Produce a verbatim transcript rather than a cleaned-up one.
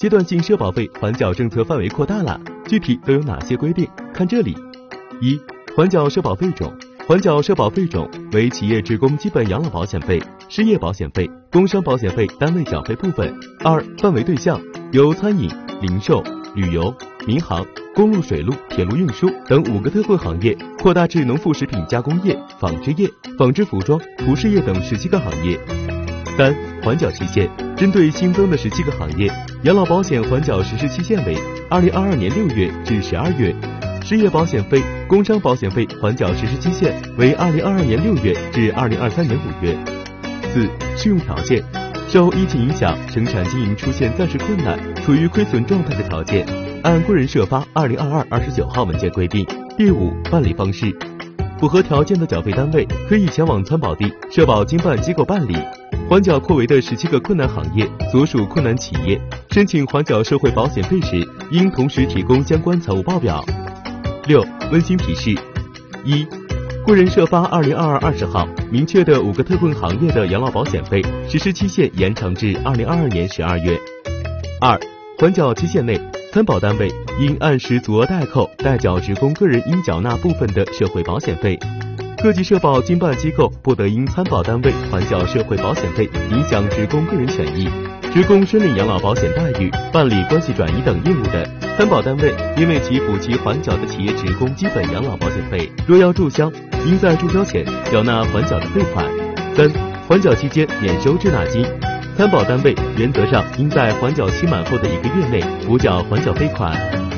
阶段性社保费缓缴政策范围扩大了，具体都有哪些规定？看这里。一、缓缴社保费种。缓缴社保费种为企业职工基本养老保险费、失业保险费、工伤保险费单位缴费部分。二、范围对象由餐饮、零售、旅游、民航、公路水路、铁路运输等五个特困行业扩大至农副食品加工业、纺织业、纺织服装、服饰业等十七个行业。三、缓缴期限针对新增的十七个行业，养老保险缓缴实施期限为二零二二年六月至十二月。失业保险费、工伤保险费缓缴实施期限为二零二二年六月至二零二三年五月。四、适用条件，受疫情影响，生产经营出现暂时困难，处于亏损状态的条件，按个人社发二零二二二十九号文件规定。第五，办理方式，符合条件的缴费单位可以前往参保地社保经办机构办理。缓缴扩围的十七个困难行业所属困难企业申请缓缴社会保险费时，应同时提供相关财务报表。六、温馨提示：一、个人社发二零二二二十号明确的五个特困行业的养老保险费实施期限延长至二零二二年十二月。二、缓缴期限内，参保单位应按时足额代扣代缴职工个人应缴纳部分的社会保险费。各级社保经办机构不得因参保单位缓缴社会保险费影响职工个人权益。职工申领养老保险待遇、办理关系转移等业务的，参保单位因为其补齐缓缴的企业职工基本养老保险费，若要注销，应在注销前缴纳缓缴的费款。三、缓缴期间免收滞纳金，参保单位原则上应在缓缴期满后的一个月内补缴缓缴费款。